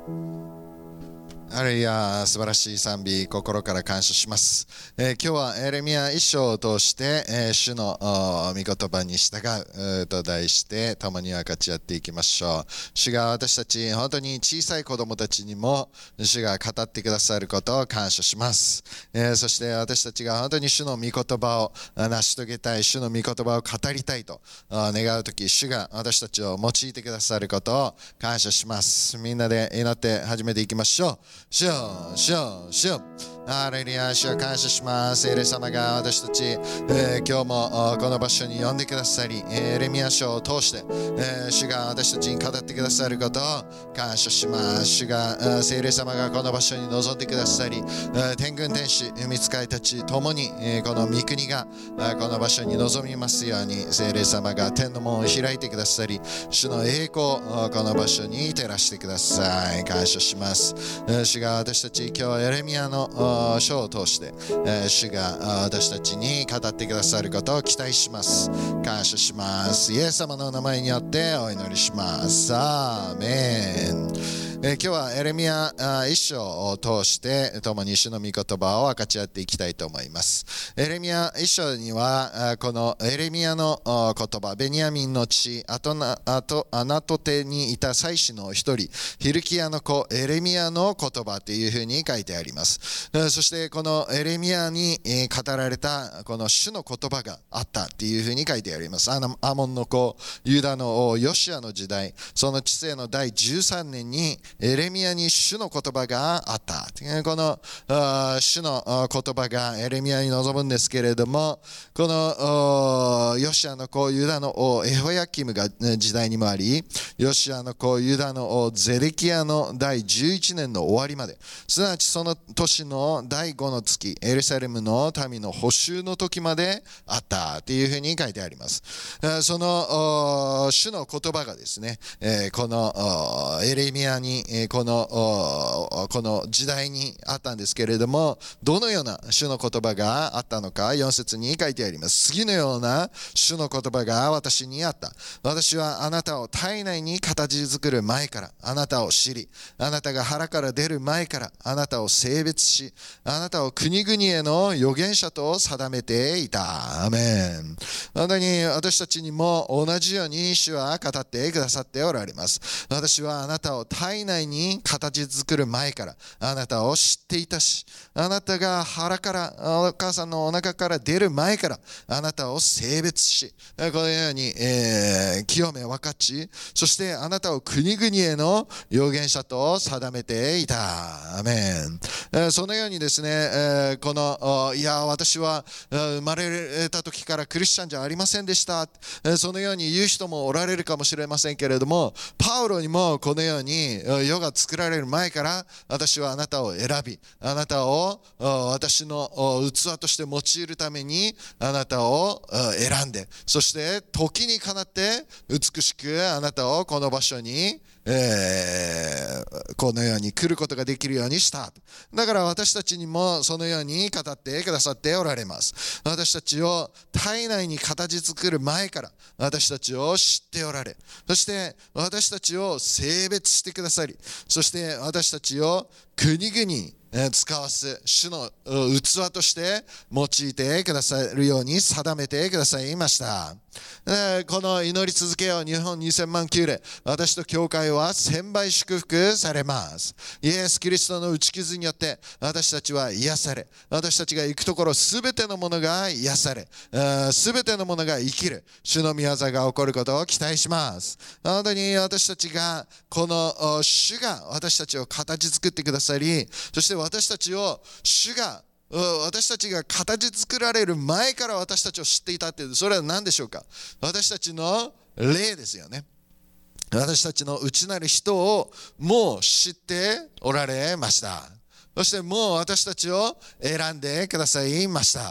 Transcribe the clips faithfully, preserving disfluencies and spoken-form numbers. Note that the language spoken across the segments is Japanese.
ハレルヤ、素晴らしい賛美、心から感謝します。えー、今日はエレミヤ一章を通して、えー、主の御言葉に従うと題して共に分かち合っていきましょう。主が私たち、本当に小さい子供たちにも主が語ってくださることを感謝します。えー、そして私たちが本当に主の御言葉を成し遂げたい、主の御言葉を語りたいと願うとき、主が私たちを用いてくださることを感謝します。みんなで祈って始めていきましょう。主よ、主よ、主よ。ハレルヤ、主を感謝します。エレ様が私たち、えー、今日もこの場所に呼んでくださり、エレミヤ書を通して、えー、主が私たちに語ってくださることを感謝します。主が、聖霊様がこの場所に臨んでくださり、天軍天使、御使いたちともに、この御国がこの場所に臨みますように、聖霊様が天の門を開いてくださり、主の栄光をこの場所に照らしてください。感謝します。主が私たち、今日エレミヤの書を通して、主が私たちに語ってくださることを期待します。感謝します。イエス様の名前によってお祈りします。アーメン。えー、今日はエレミヤ一章を通して共に主の御言葉を分かち合っていきたいと思います。エレミヤ一章にはこのエレミヤの言葉、ベニヤミンの地アトナアトアナトテにいた祭司の一人、ヒルキヤの子エレミヤの言葉というふうに書いてあります。そしてこのエレミヤに語られたこの主の言葉があったというふうに書いてあります。アモンの子ユダの王ヨシアの時代、その治世の第じゅうさんねんにエレミヤに主の言葉があった。この主の言葉がエレミヤに臨むんですけれども、このヨシアの子ユダの王エホヤキムが時代にもあり、ヨシアの子ユダの王ゼデキヤの第じゅういちねんの終わりまで、すなわちその年の第ごの月、エルサレムの民の捕囚の時まであったというふうに書いてあります。その主の言葉がですね、このエレミヤにこのこの時代にあったんですけれども、どのような主の言葉があったのかよん節に書いてあります。次のような主の言葉が私にあった。私はあなたを体内に形作る前からあなたを知り、あなたが腹から出る前からあなたを性別し、あなたを国々への預言者と定めていた。アーメン。本当に私たちにも同じように主は語ってくださっておられます。私はあなたを体内に形作る前からあなたを知っていたし、あなたが腹からお母さんのお腹から出る前からあなたを性別し、このように、えー、清め分かち、そしてあなたを国々への預言者と定めていた。アメン。えー、そのようにですね、えー、このいや私は生まれた時からクリスチャンじゃありませんでした、えー、そのように言う人もおられるかもしれませんけれども、パウロにもこのように世が作られる前から私はあなたを選び、あなたを私の器として用いるためにあなたを選んで、そして時にかなって美しくあなたをこの場所に、えー、このように来ることができるようにした。だから私たちにもそのように語ってくださっておられます。私たちを体内に形作る前から私たちを知っておられ、そして私たちを性別してくださり、そして私たちを国々に使わす主の器として用いてくださるように定めてくださいました。この祈り続けよう日本にせんまん宮礼、私と教会は千倍祝福されます。イエス・キリストの打ち傷によって私たちは癒され、私たちが行くところすべてのものが癒され、すべてのものが生きる主の御業が起こることを期待します。本当に私たちがこの主が私たちを形作ってくださり、そして私たちを主が私たちが形作られる前から私たちを知っていたっていう、それは何でしょうか。私たちの霊ですよね。私たちの内なる人をもう知っておられました。そしてもう私たちを選んでくださいました。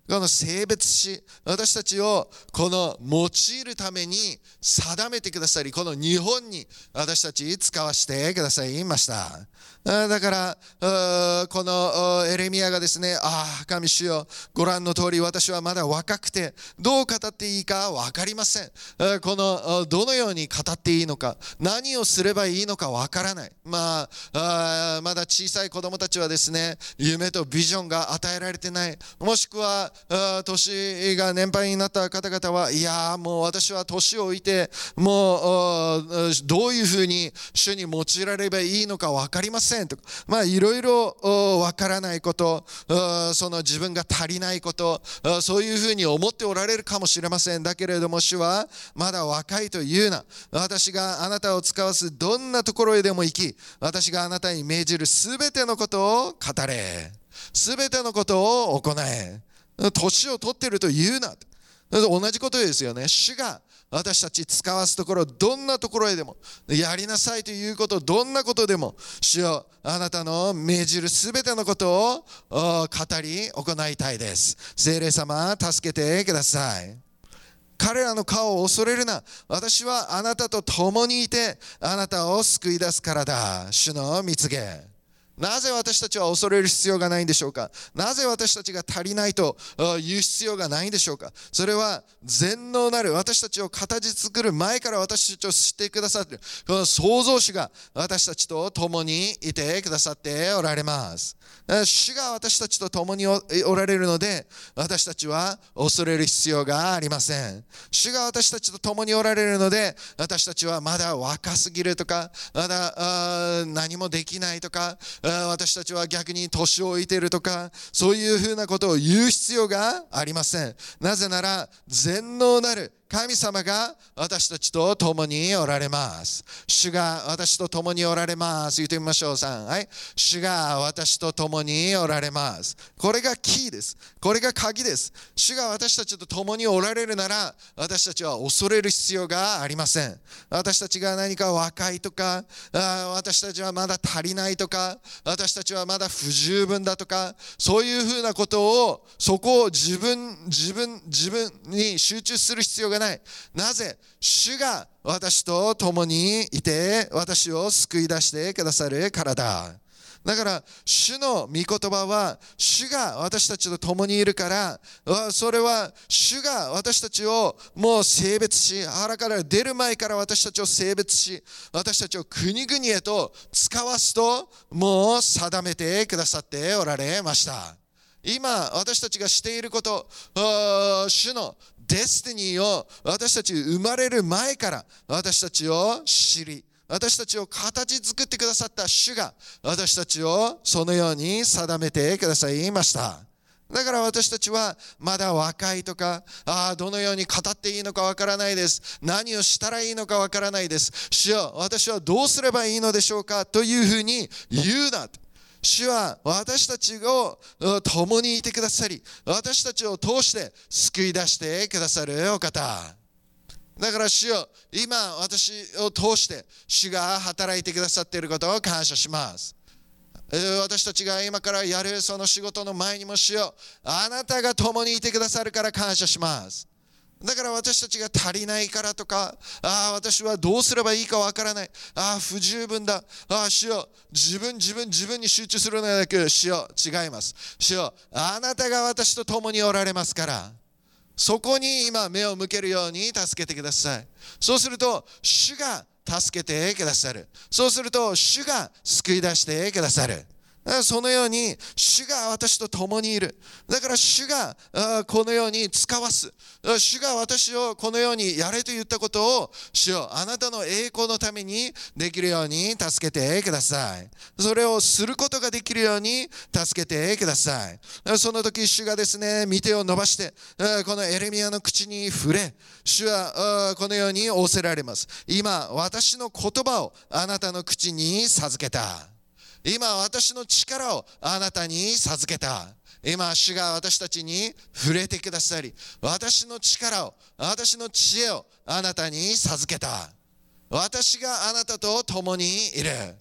この性別し、私たちをこの用いるために定めてくださり、この日本に私たち使わせてくださいました。だからこのエレミヤがですね、ああ神主よ、ご覧の通り私はまだ若くてどう語っていいか分かりません。このどのように語っていいのか、何をすればいいのか分からない。まあ、あまだ小さい子供たちはですね、夢とビジョンが与えられてない。もしくは年が年配になった方々は、いやもう私は年を置いてもうどういうふうに主に用いられればいいのか分かりませんとか、まあいろいろ分からないこと、その自分が足りないこと、そういうふうに思っておられるかもしれません。だけれども主は、まだ若いというな、私があなたを使わすどんなところへでも行き、私があなたに命じるすべてのことを語れ、すべてのことを行え。年を取っていると言うな。同じことですよね。主が私たち使わすところ、どんなところへでもやりなさいということ、どんなことでも主よ、あなたの命じるすべてのことを語り行いたいです。聖霊様、助けてください。彼らの顔を恐れるな。私はあなたと共にいてあなたを救い出すからだ。主の御告げ。なぜ私たちは恐れる必要がないんでしょうか。なぜ私たちが足りないと言う必要がないんでしょうか。それは全能なる私たちを形作る前から私たちを知ってくださっているこの創造主が私たちと共にいてくださっておられます。主が私たちと共に お, おられるので、私たちは恐れる必要がありません。主が私たちと共におられるので、私たちはまだ若すぎるとか、まだ何もできないとか、私たちは逆に年を置いているとか、そういうふうなことを言う必要がありません。なぜなら全能なる神様が私たちと共におられます。主が私と共におられます。言ってみましょう。さん、はい。主が私と共におられます。これがキーです。これが鍵です。主が私たちと共におられるなら、私たちは恐れる必要がありません。私たちが何か若いとか、私たちはまだ足りないとか、私たちはまだ不十分だとか、そういうふうなことを、そこを自分、自分、自分に集中する必要がない。なぜ？主が私と共にいて私を救い出してくださるからだ。だから主の御言葉は、主が私たちと共にいるから、それは主が私たちをもう性別し、腹から出る前から私たちを性別し、私たちを国々へと使わすともう定めてくださっておられました。今私たちがしていること、主のデスティニーを私たち生まれる前から私たちを知り、私たちを形作ってくださった主が私たちをそのように定めてくださいました。だから私たちはまだ若いとか、ああどのように語っていいのかわからないです。何をしたらいいのかわからないです。主よ、私はどうすればいいのでしょうかというふうに言うな。主は私たちを共にいてくださり、私たちを通して救い出してくださるお方。だから主よ、今私を通して主が働いてくださっていることを感謝します。私たちが今からやるその仕事の前にも主よ、あなたが共にいてくださるから感謝します。だから私たちが足りないからとか、ああ私はどうすればいいかわからない、ああ不十分だ、ああ主よ、自分自分自分に集中するのではなく、主よ違います。主よ、あなたが私と共におられますから、そこに今目を向けるように助けてください。そうすると主が助けてくださる。そうすると主が救い出してくださる。そのように主が私と共にいる。だから主がこのように使わす。主が私をこのようにやれと言ったことを、主よ、あなたの栄光のためにできるように助けてください。それをすることができるように助けてください。その時主がですね、御手を伸ばしてこのエレミヤの口に触れ、主はこのように仰せられます。今私の言葉をあなたの口に授けた。今私の力をあなたに授けた。今主が私たちに触れてくださり、私の力を、私の知恵をあなたに授けた。私があなたと共にいる。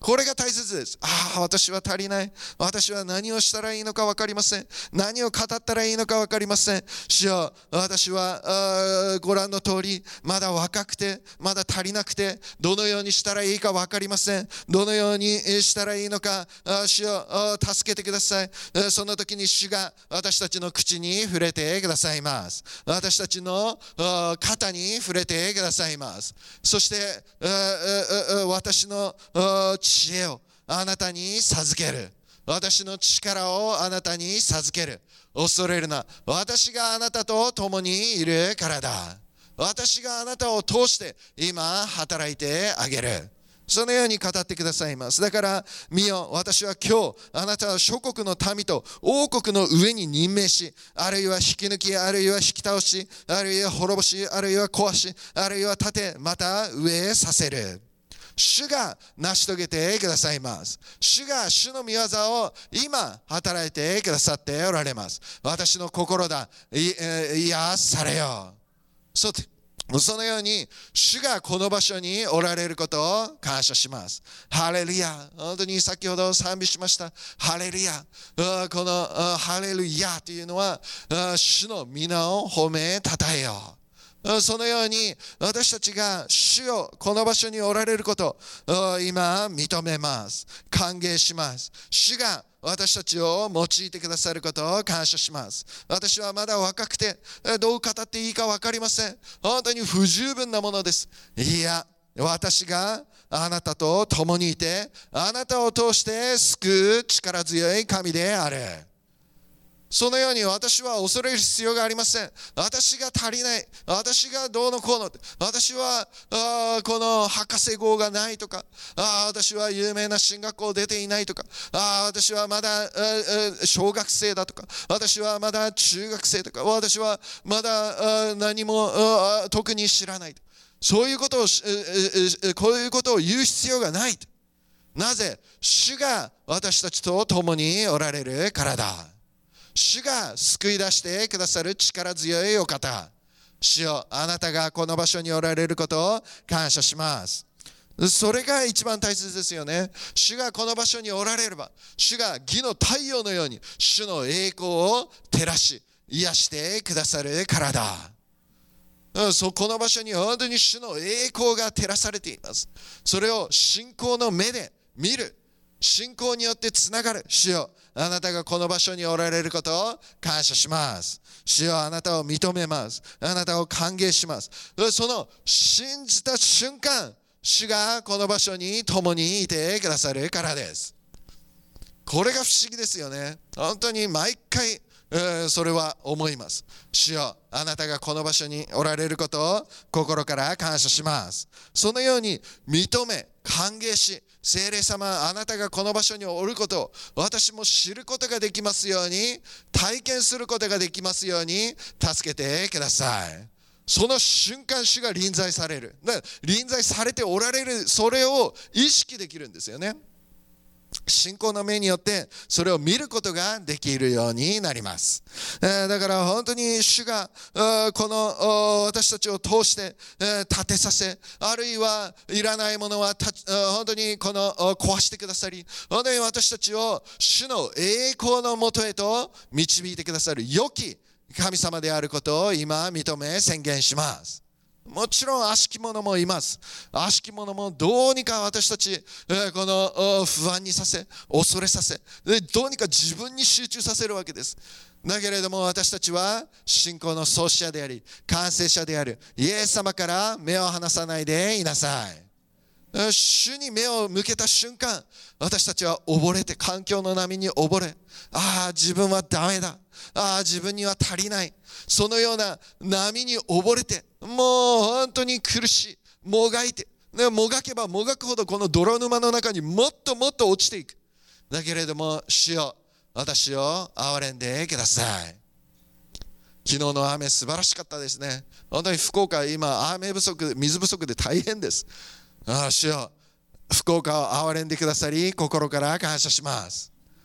これが大切です。ああ、私は足りない。私は何をしたらいいのか分かりません。何を語ったらいいのか分かりません。主よ、私はご覧の通り、まだ若くて、まだ足りなくて、どのようにしたらいいか分かりません。どのようにしたらいいのか、主よ、助けてください。その時に主が私たちの口に触れてくださいます。私たちの肩に触れてくださいます。そして、私の知恵をあなたに授ける。私の力をあなたに授ける。恐れるな。私があなたと共にいるからだ。私があなたを通して今働いてあげる。そのように語ってくださいます。だから見よ、私は今日あなたは諸国の民と王国の上に任命し、あるいは引き抜き、あるいは引き倒し、あるいは滅ぼし、あるいは壊し、あるいは立て、また上へさせる。主が成し遂げてくださいます。主が主の御業を今働いてくださっておられます。私の心だ、癒されよ。そうそのように主がこの場所におられることを感謝します。ハレルヤ。本当に先ほど賛美しました。ハレルヤ。このハレルヤというのは主の皆を褒めたたえよう。そのように私たちが主をこの場所におられることを今認めます。歓迎します。主が私たちを用いてくださることを感謝します。私はまだ若くてどう語っていいか分かりません。本当に不十分なものです。いや、私があなたと共にいて、あなたを通して救う力強い神である。そのように私は恐れる必要がありません。私が足りない。私がどうのこうの。私はあこの博士号がないとか、あ私は有名な進学校出ていないとか、あ私はまだ小学生だとか、私はまだ中学生とか、私はまだ何も特に知らない。そういうことをこういうことを言う必要がない。なぜ？主が私たちと共におられるからだ。主が救い出してくださる力強いお方。主よ、あなたがこの場所におられることを感謝します。それが一番大切ですよね。主がこの場所におられれば、主が義の太陽のように主の栄光を照らし、癒してくださるからだ。そう、この場所に本当に主の栄光が照らされています。それを信仰の目で見る。信仰によってつながる。主よ、あなたがこの場所におられることを感謝します。主よ、あなたを認めます。あなたを歓迎します。その信じた瞬間、主がこの場所に共にいてくださるからです。これが不思議ですよね。本当に毎回、えー、それは思います。主よ、あなたがこの場所におられることを心から感謝します。そのように認め、歓迎し、聖霊様、あなたがこの場所におることを私も知ることができますように、体験することができますように助けてください。その瞬間、主が臨在される。だから臨在されておられる、それを意識できるんですよね。信仰の目によってそれを見ることができるようになります。えー、だから本当に主がこの私たちを通して立てさせ、あるいはいらないものは本当にこの壊してくださり、本当に私たちを主の栄光のもとへと導いてくださる良き神様であることを今認め宣言します。もちろん悪しき者もいます。悪しき者もどうにか私たちこの不安にさせ、恐れさせ、どうにか自分に集中させるわけです。だけれども私たちは信仰の創始者であり完成者であるイエス様から目を離さないでいなさい。主に目を向けた瞬間、私たちは溺れて、環境の波に溺れ、ああ自分はダメだ、ああ自分には足りない、そのような波に溺れて、もう本当に苦しい、もがいて、もがけばもがくほどこの泥沼の中にもっともっと落ちていく。だけれども主よ、私を憐れんでください。昨日の雨素晴らしかったですね。本当に福岡今雨不足、水不足で大変です。ああ主よ、福岡を憐れんでくださり心から感謝します。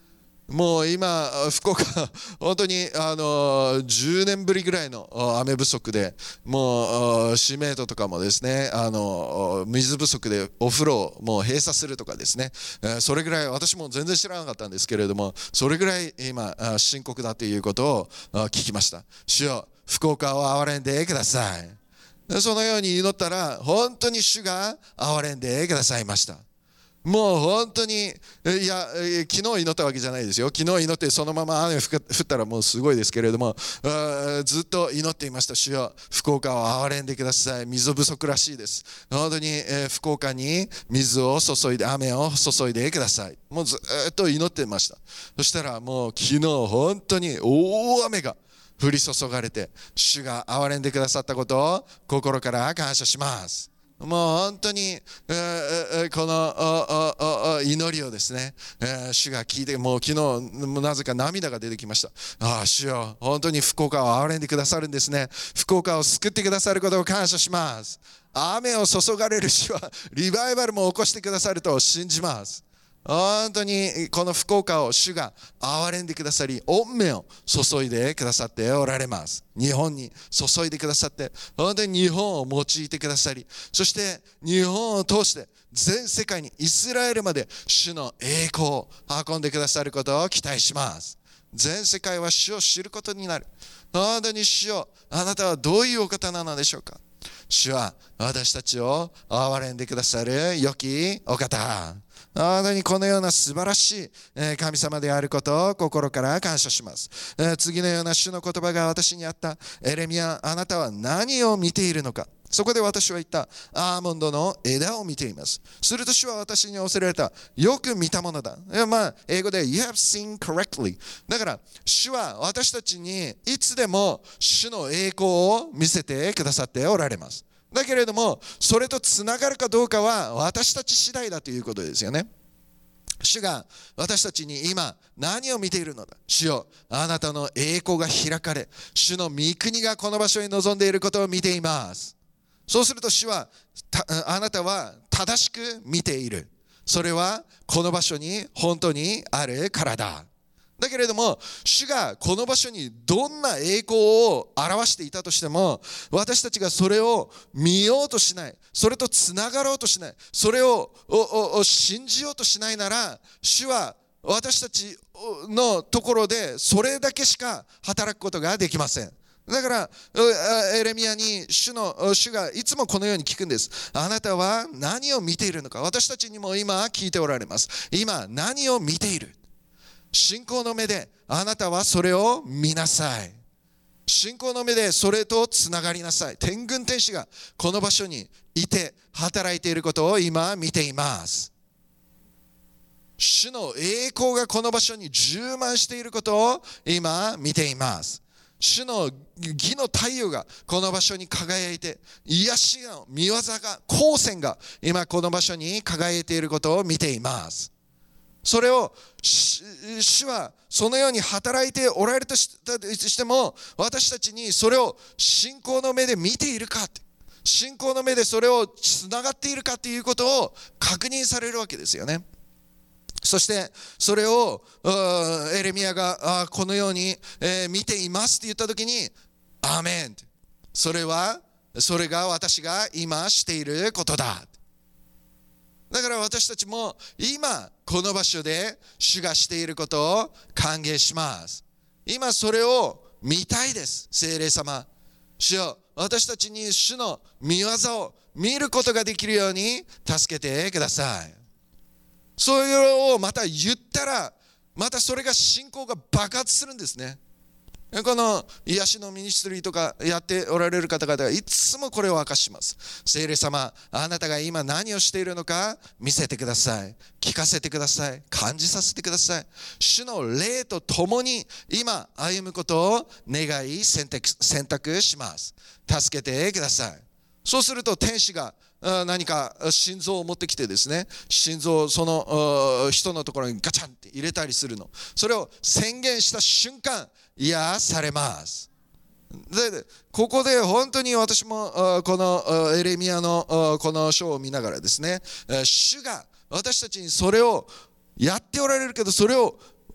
もう今、福岡、本当にあのじゅうねんぶりぐらいの雨不足で、もうシメートとかもですね、あの水不足でお風呂をもう閉鎖するとかですね、それぐらい、私も全然知らなかったんですけれども、それぐらい今、深刻だということを聞きました。主よ、福岡を憐れんでください。そのように祈ったら、本当に主が憐れんでくださいました。もう本当に、いや、昨日祈ったわけじゃないですよ。昨日祈ってそのまま雨降ったらもうすごいですけれども、ずっと祈っていました。主よ、福岡を憐れんでください。水不足らしいです。本当に福岡に水を注いで、雨を注いでください。もうずっと祈ってました。そしたらもう昨日本当に大雨が降り注がれて、主が憐れんでくださったことを心から感謝します。もう本当にこの祈りをですね、主が聞いて、もう昨日なぜか涙が出てきました。ああ、主よ、本当に福岡を憐れんでくださるんですね。福岡を救ってくださることを感謝します。雨を注がれる主はリバイバルも起こしてくださると信じます。本当にこの福岡を主が憐れんでくださり、御目を注いでくださっておられます。日本に注いでくださって、本当に日本を用いてくださり、そして日本を通して全世界にイスラエルまで主の栄光を運んでくださることを期待します。全世界は主を知ることになる。本当に主よ、あなたはどういうお方なのでしょうか。主は私たちを憐れんでくださる良きお方。本当にこのような素晴らしい神様であることを心から感謝します。次のような主の言葉が私にあった。エレミヤ、あなたは何を見ているのか。そこで私は言った。アーモンドの枝を見ています。すると主は私に仰せられた。よく見たものだ。まあ、英語で You have seen correctly。だから主は私たちにいつでも主の栄光を見せてくださっておられます。だけれども、それとつながるかどうかは私たち次第だということですよね。主が私たちに今何を見ているのだ。主よ、あなたの栄光が開かれ、主の御国がこの場所に臨んでいることを見ています。そうすると主は、あなたは正しく見ている。それはこの場所に本当にあるからだ。だけれども、主がこの場所にどんな栄光を表していたとしても、私たちがそれを見ようとしない、それとつながろうとしない、それを信じようとしないなら、主は私たちのところでそれだけしか働くことができません。だからエレミヤに主の主がいつもこのように聞くんです。あなたは何を見ているのか。私たちにも今聞いておられます。今何を見ている。信仰の目であなたはそれを見なさい。信仰の目でそれとつながりなさい。天軍天使がこの場所にいて働いていることを今見ています。主の栄光がこの場所に充満していることを今見ています。主の義の太陽がこの場所に輝いて、癒しの御業が、光線が今この場所に輝いていることを見ています。それを主はそのように働いておられたとしても、私たちにそれを信仰の目で見ているか、信仰の目でそれをつながっているかということを確認されるわけですよね。そしてそれをエレミヤがこのように見ていますって言ったときに、アーメン、それはそれが私が今していることだ。だから私たちも今この場所で主がしていることを歓迎します。今それを見たいです。聖霊様、主よ、私たちに主の御業を見ることができるように助けてください。そういうのをまた言ったら、またそれが信仰が爆発するんですね。この癒しのミニストリーとかやっておられる方々がいつもこれを明かします。聖霊様、あなたが今何をしているのか見せてください。聞かせてください。感じさせてください。主の霊と共に今歩むことを願い選択、選択します。助けてください。そうすると天使が何か心臓を持ってきてですね、心臓をその人のところにガチャンって入れたりするの。それを宣言した瞬間、癒されます。で、ここで本当に私もこのエレミヤのこの書を見ながらですね、主が私たちにそれをやっておられるけど、それを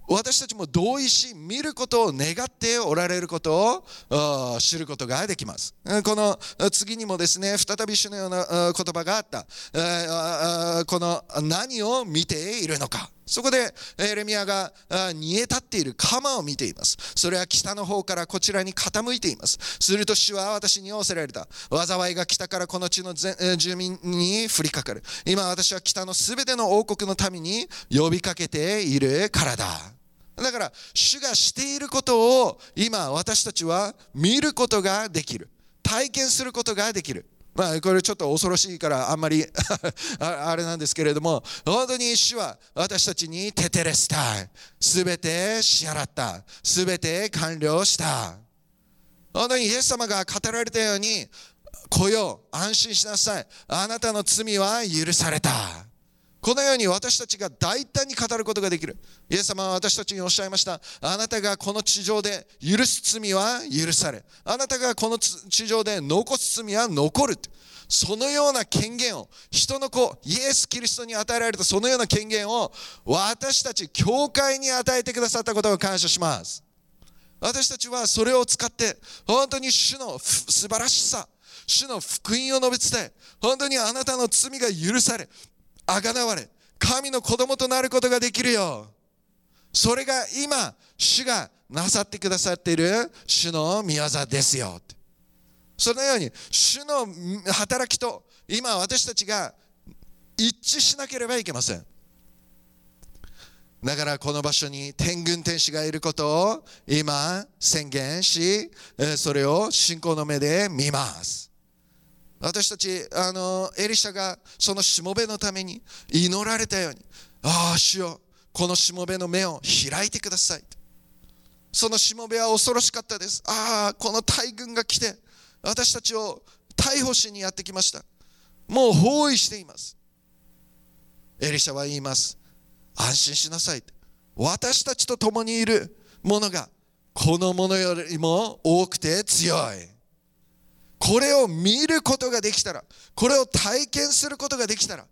私たちも同意し、見ることを願っておられることを知ることができます。この次にもですね、再び主のような言葉があった。この何を見ているのか。そこでエレミヤが煮え立っている鎌を見ています。それは北の方からこちらに傾いています。すると主は私に仰せられた。災いが北からこの地の住民に降りかかる。今私は北のすべての王国の民に呼びかけているからだ。だから主がしていることを今私たちは見ることができる。体験することができる。まあこれちょっと恐ろしいからあんまりあれなんですけれども、本当に主は私たちにテテレスタイ、すべて支払った、すべて完了した。本当にイエス様が語られたように、来よ、安心しなさい、あなたの罪は許された。このように私たちが大胆に語ることができる。イエス様は私たちにおっしゃいました。あなたがこの地上で許す罪は許され、あなたがこの地上で残す罪は残る。そのような権限を、人の子イエス・キリストに与えられたそのような権限を私たち教会に与えてくださったことを感謝します。私たちはそれを使って本当に主の素晴らしさ、主の福音を述べ伝え、本当にあなたの罪が許され、あがなわれ、神の子供となることができるよ。それが今主がなさってくださっている主の御業ですよ。そのように主の働きと今私たちが一致しなければいけません。だからこの場所に天軍天使がいることを今宣言し、それを信仰の目で見ます。私たちあのエリシャがそのしもべのために祈られたように、ああ主よ、このしもべの目を開いてください。そのしもべは恐ろしかったです。ああ、この大軍が来て私たちを逮捕しにやってきました。もう包囲しています。エリシャは言います。安心しなさい。私たちと共にいるものがこのものよりも多くて強い。これを見ることができたら、これを体験することができたら、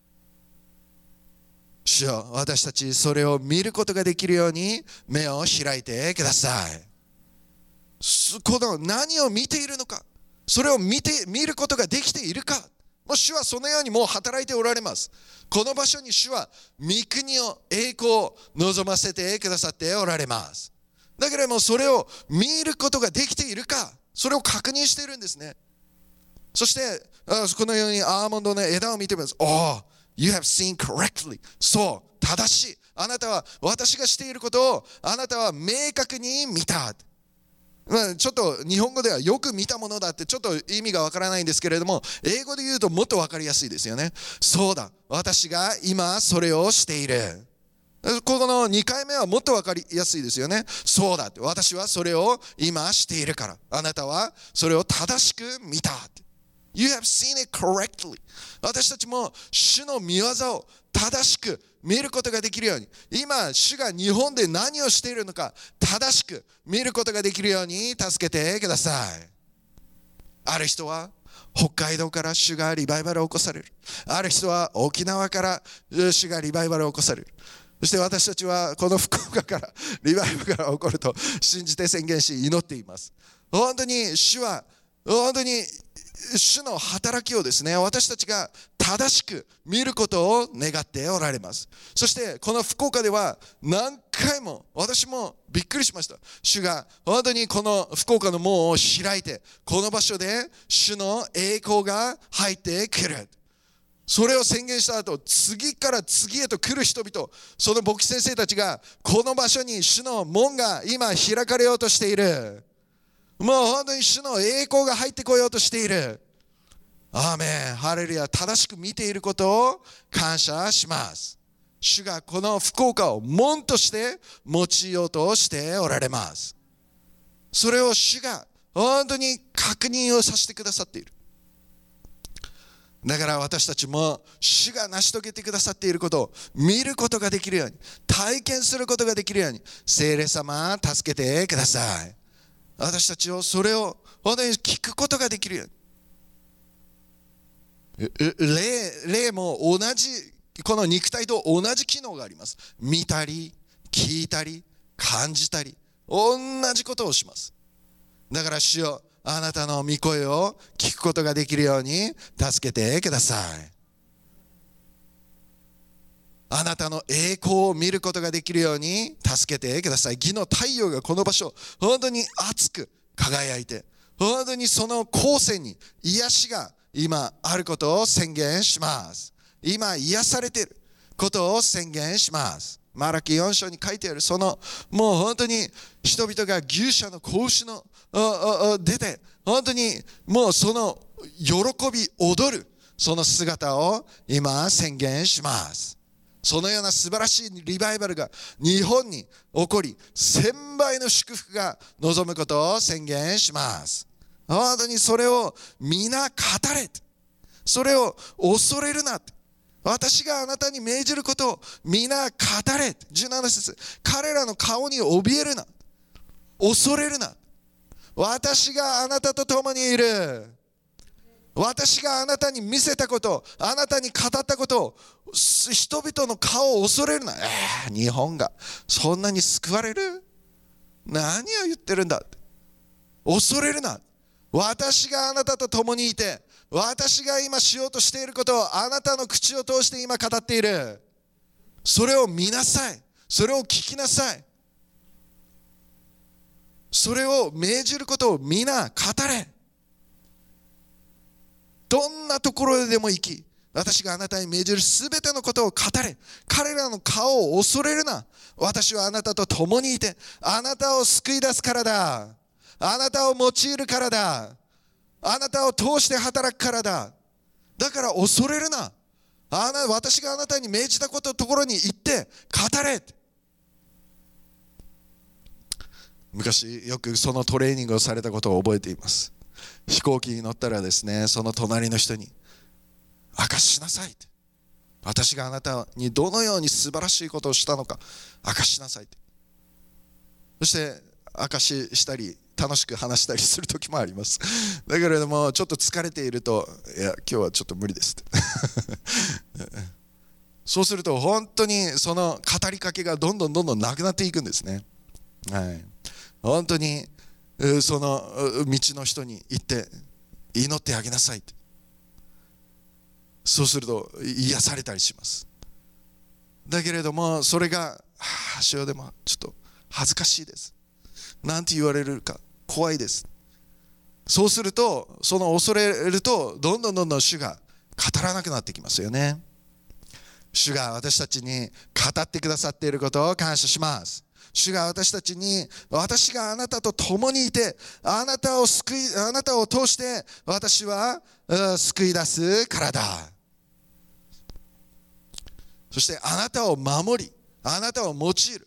主よ、私たちそれを見ることができるように目を開いてください。この何を見ているのか、それを見て見ることができているか、もう主はそのようにもう働いておられます。この場所に主は御国を、栄光を望ませてくださっておられます。だからもうそれを見ることができているか、それを確認しているんですね。そしてこのようにアーモンドの枝を見てみます。Oh, you have seen correctly. そう、正しい。あなたは私がしていることをあなたは明確に見た。まあ、ちょっと日本語ではよく見たものだってちょっと意味がわからないんですけれども、英語で言うともっとわかりやすいですよね。そうだ、私が今それをしている。このにかいめはもっとわかりやすいですよね。そうだって、私はそれを今しているから、あなたはそれを正しく見た。You have seen it correctly. 私たちも主の御業を正しく見ることができるように、今主が日本で何をしているのか正しく見ることができるように助けてください。ある人は北海道から主がリバイバルを起こされる。ある人は沖縄から主がリバイバルを起こされる。そして私たちはこの福岡からリバイバルが起こると信じて宣言し祈っています。本当に主は本当に主の働きをですね、私たちが正しく見ることを願っておられます。そしてこの福岡では何回も私もびっくりしました。主が本当にこの福岡の門を開いて、この場所で主の栄光が入ってくる。それを宣言した後、次から次へと来る人々、その牧師先生たちがこの場所に主の門が今開かれようとしている。もう本当に主の栄光が入ってこようとしている。アーメン、ハレルヤ。正しく見ていることを感謝します。主がこの福岡を門として用いようとしておられます。それを主が本当に確認をさせてくださっている。だから私たちも主が成し遂げてくださっていることを見ることができるように、体験することができるように、聖霊様助けてください。私たちをそれを本当に聞くことができるように。霊、霊も同じ、この肉体と同じ機能があります。見たり聞いたり感じたり同じことをします。だから主よ、あなたの御声を聞くことができるように助けてください。あなたの栄光を見ることができるように助けてください。義の太陽がこの場所本当に熱く輝いて、本当にその光線に癒しが今あることを宣言します。今癒されていることを宣言します。マラキよん章に書いてあるそのもう本当に人々が牛舎の子牛の出て本当にもうその喜び踊るその姿を今宣言します。そのような素晴らしいリバイバルが日本に起こり、千倍の祝福が望むことを宣言します。本当にそれを皆語れ、それを恐れるな、私があなたに命じることを皆語れ。じゅうなな節、彼らの顔に怯えるな、恐れるな、私があなたと共にいる。私があなたに見せたこと、あなたに語ったことを人々の顔を恐れるな。えー、日本がそんなに救われる？何を言ってるんだ。恐れるな。私があなたと共にいて、私が今しようとしていることをあなたの口を通して今語っている。それを見なさい。それを聞きなさい。それを命じることを皆語れ。どんなところでも行き、私があなたに命じるすべてのことを語れ。彼らの顔を恐れるな。私はあなたと共にいて、あなたを救い出すからだ。あなたを用いるからだ。あなたを通して働くからだ。だから恐れるな。あな私があなたに命じたことのところに行って語れ。昔よくそのトレーニングをされたことを覚えています。飛行機に乗ったらですね、その隣の人に証ししなさいって、私があなたにどのように素晴らしいことをしたのか証しなさいって。そして証ししたり楽しく話したりする時もあります。だけれどもちょっと疲れていると、いや今日はちょっと無理ですってそうすると本当にその語りかけがどんどんどんどんなくなっていくんですね。はい、本当にその道の人に行って祈ってあげなさいって。そうすると癒されたりします。だけれどもそれがはあ主よでもちょっと恥ずかしいですなんて言われるか怖いです。そうするとその恐れるとどんどんどんどん主が語らなくなってきますよね。主が私たちに語ってくださっていることを感謝します。主が私たちに、私があなたと共にいて、あなたを救い、あなたを通して私は救い出すからだ。そしてあなたを守り、あなたを用いる。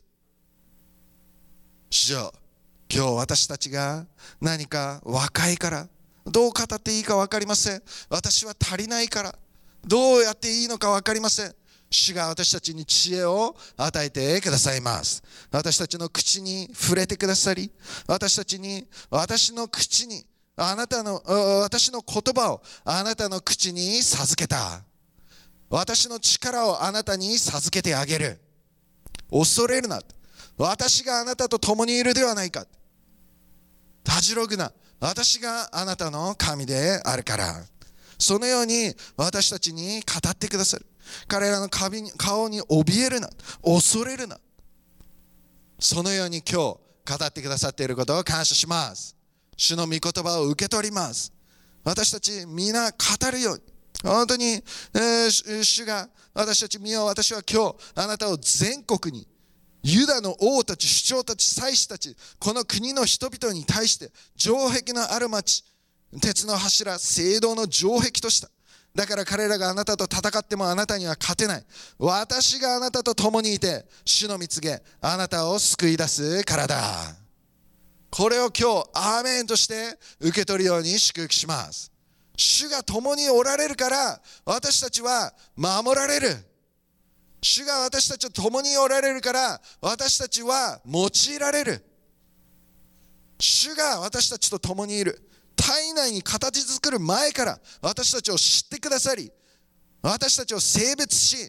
主よ、今日私たちが何か若いから、どう語っていいか分かりません。私は足りないから、どうやっていいのか分かりません。主が私たちに知恵を与えてくださいます。私たちの口に触れてくださり、私たちに、私の口に、あなたの、私の言葉をあなたの口に授けた。私の力をあなたに授けてあげる。恐れるな。私があなたと共にいるではないか。たじろぐな。私があなたの神であるから。そのように私たちに語ってくださる。彼らの顔に怯えるな、恐れるな。そのように今日語ってくださっていることを感謝します。主の御言葉を受け取ります。私たち皆語るように、本当に、えー、主が私たち見よう。私は今日あなたを全国に、ユダの王たち、首長たち、祭司たち、この国の人々に対して城壁のある町、鉄の柱、聖堂の城壁とした。だから彼らがあなたと戦ってもあなたには勝てない。私があなたと共にいて、主の蜜げ、あなたを救い出すからだ。これを今日、アーメンとして受け取るように祝福します。主が共におられるから、私たちは守られる。主が私たちと共におられるから、私たちは用いられる。主が私たちと共にいる。体内に形作る前から私たちを知ってくださり、私たちを性別し、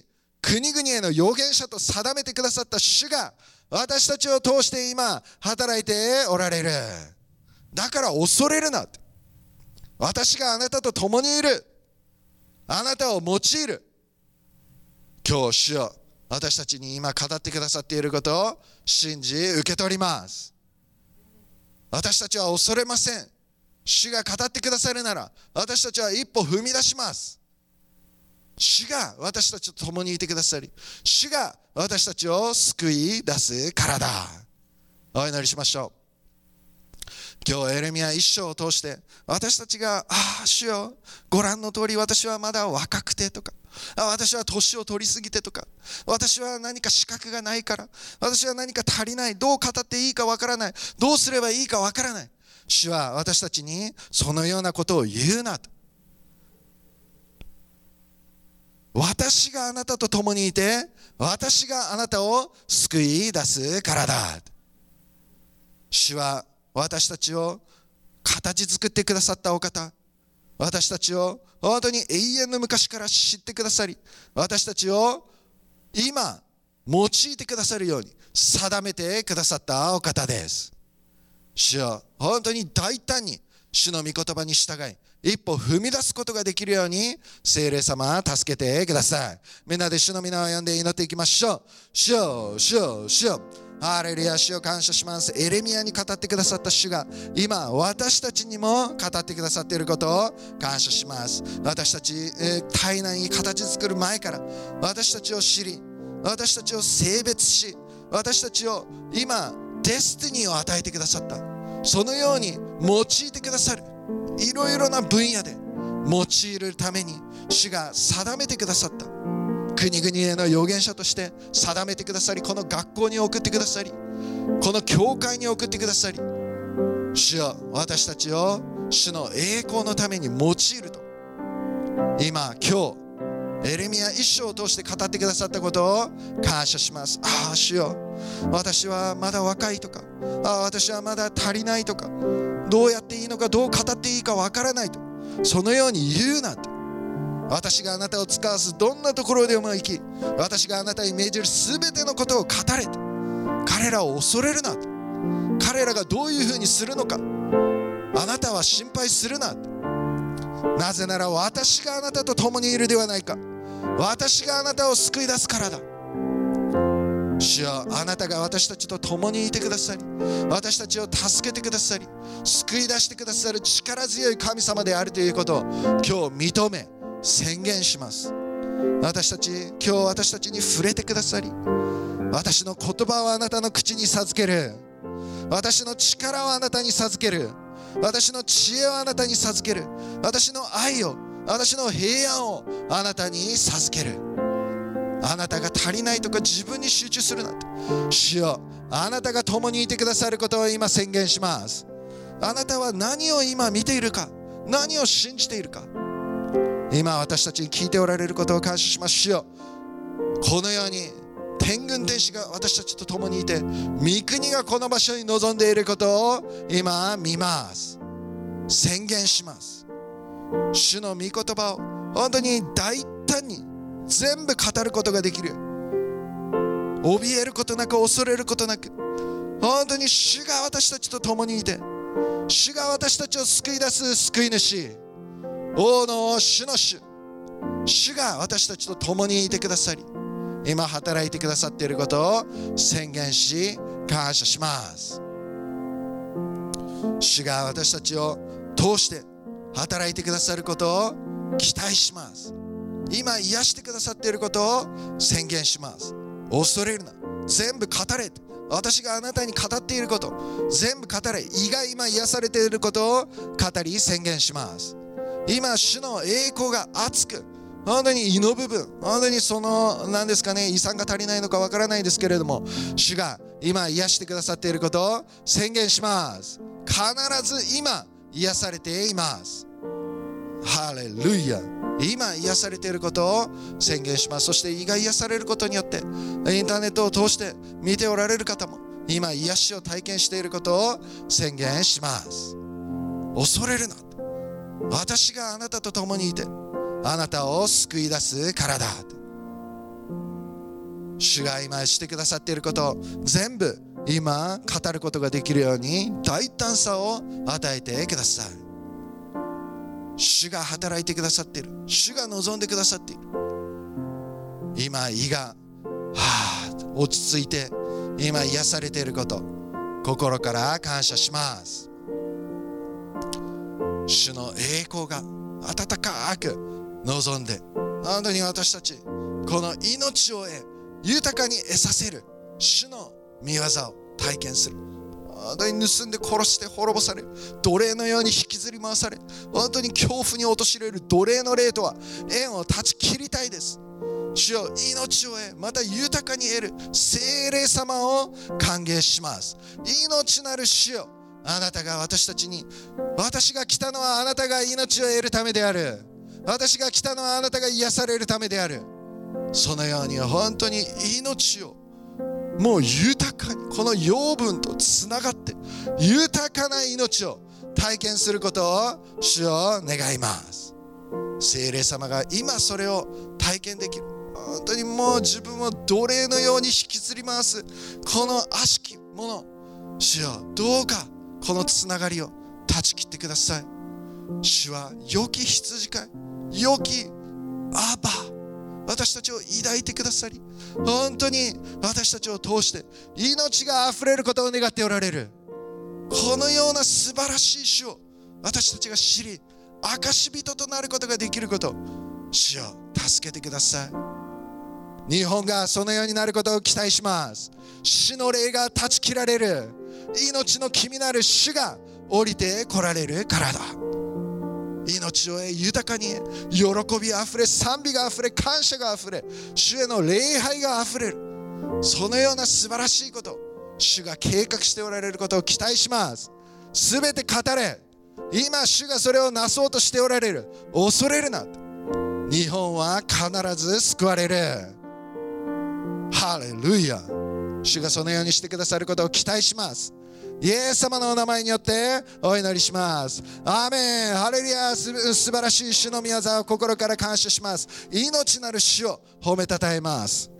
国々への預言者と定めてくださった主が私たちを通して今働いておられる。だから恐れるな。私があなたと共にいる。あなたを用いる。今日主よ、私たちに今語ってくださっていることを信じ受け取ります。私たちは恐れません。主が語ってくださるなら私たちは一歩踏み出します。主が私たちと共にいてくださり、主が私たちを救い出すからだ。お祈りしましょう。今日エレミヤ一章を通して私たちが、ああ主よ、ご覧の通り私はまだ若くてとか、あ私は年を取りすぎてとか、私は何か資格がないから、私は何か足りない、どう語っていいかわからない、どうすればいいかわからない。主は私たちにそのようなことを言うなと。私があなたと共にいて、私があなたを救い出すからだ。主は私たちを形作ってくださったお方。私たちを本当に永遠の昔から知ってくださり、私たちを今用いてくださるように定めてくださったお方です。主よ、本当に大胆に主の御言葉に従い、一歩踏み出すことができるように聖霊様助けてください。みんなで主の皆を呼んで祈っていきましょう。主よ、主よ、主よ。ハレルヤ、主を感謝します。エレミヤに語ってくださった主が今私たちにも語ってくださっていることを感謝します。私たち、えー、体内に形作る前から私たちを知り、私たちを性別し、私たちを今デスティニーを与えてくださった。そのように用いてくださる。いろいろな分野で用いるために主が定めてくださった。国々への預言者として定めてくださり、この学校に送ってくださり、この教会に送ってくださり、主よ、私たちを主の栄光のために用いると今今日エレミヤ一章を通して語ってくださったことを感謝します。ああ主よ、私はまだ若いとか、ああ私はまだ足りないとか、どうやっていいのか、どう語っていいかわからないと、そのように言うなと。私があなたを使わずどんなところでも行き、私があなたに命じるすべてのことを語れと。彼らを恐れるなと。彼らがどういうふうにするのか、あなたは心配するなと。なぜなら私があなたと共にいるではないか。私があなたを救い出すからだ。主よ、あなたが私たちと共にいてくださり、私たちを助けてくださり、救い出してくださる力強い神様であるということを今日認め宣言します。私たち、今日私たちに触れてくださり、私の言葉をあなたの口に授ける。私の力をあなたに授ける。私の知恵をあなたに授ける。私の愛を、私の平安をあなたに授ける。あなたが足りないとか自分に集中するなと。主よ、あなたが共にいてくださることを今宣言します。あなたは何を今見ているか、何を信じているか、今私たちに聞いておられることを感謝します。主よ、このように天軍天使が私たちと共にいて、御国がこの場所に臨んでいることを今見ます。宣言します。主の御言葉を本当に大胆に全部語ることができる。怯えることなく、恐れることなく、本当に主が私たちと共にいて、主が私たちを救い出す救い主、王の王、主の主、主が私たちと共にいてくださり、今働いてくださっていることを宣言し感謝します。主が私たちを通して働いてくださることを期待します。今癒してくださっていることを宣言します。恐れるな、全部語れ。私があなたに語っていること全部語れ。胃が今癒されていることを語り宣言します。今主の栄光が熱く、本当に胃の部分、本当にその何ですかね、胃酸が足りないのかわからないですけれども、主が今癒してくださっていることを宣言します。必ず今癒されています。ハレルヤ。今癒されていることを宣言します。そして胃が癒されることによって、インターネットを通して見ておられる方も今癒しを体験していることを宣言します。恐れるな、私があなたと共にいてあなたを救い出すからだ。 主が今してくださっていることを全部今語ることができるように大胆さを与えてください。主が働いてくださっている。主が望んでくださっている。今胃がはあ落ち着いて今癒されていること、心から感謝します。主の栄光が温かく望んで、本当に私たちこの命を得豊かに得させる主の御業を体験する。本当に盗んで殺して滅ぼされる奴隷のように引きずり回され、本当に恐怖に陥れる奴隷の霊とは縁を断ち切りたいです。主よ、命を得また豊かに得る聖霊様を歓迎します。命なる主よ、あなたが私たちに、私が来たのはあなたが命を得るためである。私が来たのはあなたが癒されるためである。そのように本当に命をもう豊かにこの養分とつながって豊かな命を体験することを主を願います。聖霊様が今それを体験できる。本当にもう自分を奴隷のように引きずり回すこの悪しきもの、主よ、どうかこのつながりを断ち切ってください。主は良き羊飼い、良きアバ、私たちを抱いてくださり、本当に私たちを通して命があふれることを願っておられる。このような素晴らしい主を私たちが知り、証人となることができること、主よ、助けてください。日本がそのようになることを期待します。死の霊が断ち切られる、命の君なる主が降りて来られるからだ。命を得豊かに喜びあふれ、賛美があふれ、感謝があふれ、主への礼拝があふれる。そのような素晴らしいこと、主が計画しておられることを期待します。すべて語れ。今主がそれをなそうとしておられる。恐れるな。日本は必ず救われる。ハレルヤ。主がそのようにしてくださることを期待します。イエス様のお名前によってお祈りします。アーメン。ハレルヤ。す素晴らしい主の御業を心から感謝します。命なる主を褒めたたえます。